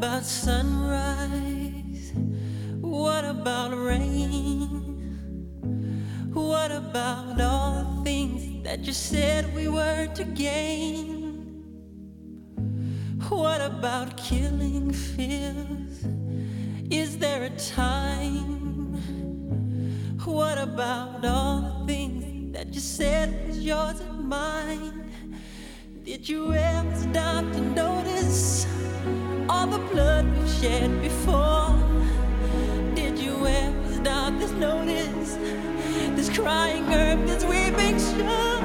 about sunrise? What about rain? What about all the things that you said we were to gain? What about killing fears? Is there a time? What about all the things that you said was yours and mine? Did you ever stop to notice all the blood we've shed before? Did you ever stop to notice this crying earth, this weeping shore?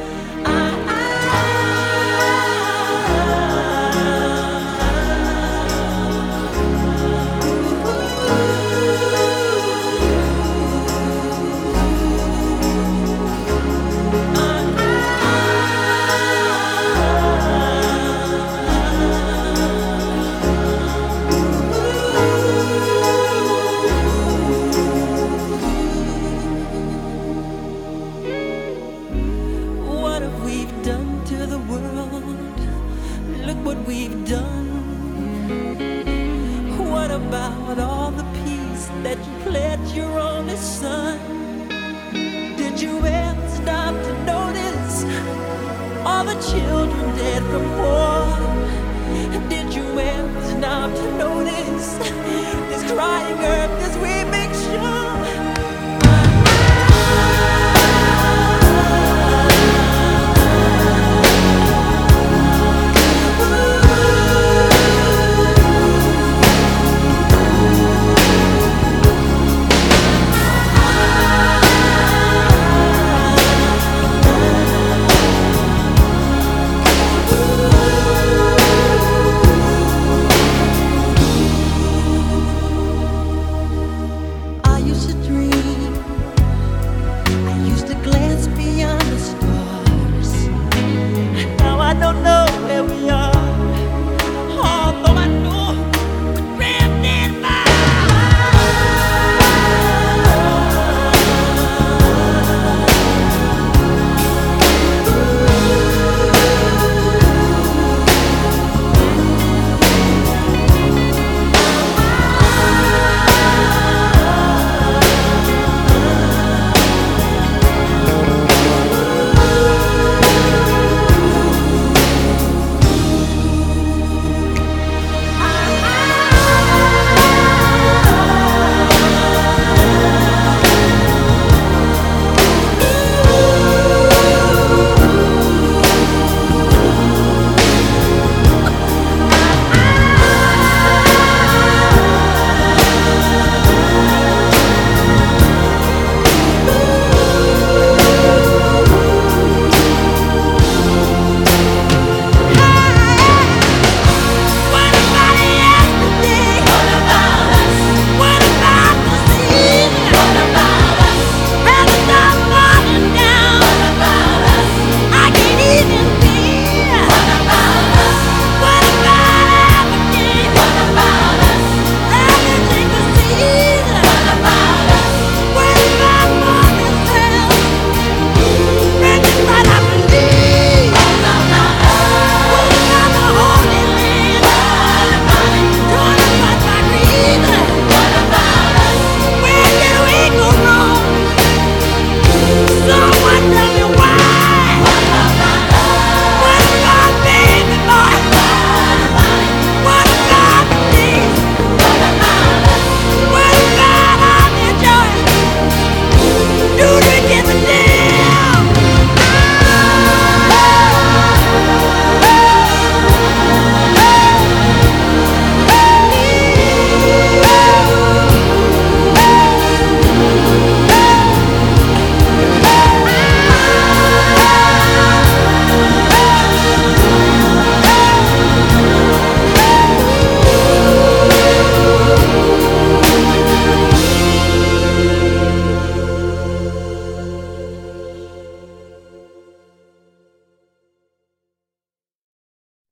Look what we've done. What about all the peace that you pledged your only son? Did you ever stop to notice all the children dead from war? Did you ever stop to notice this crying earth, this weeping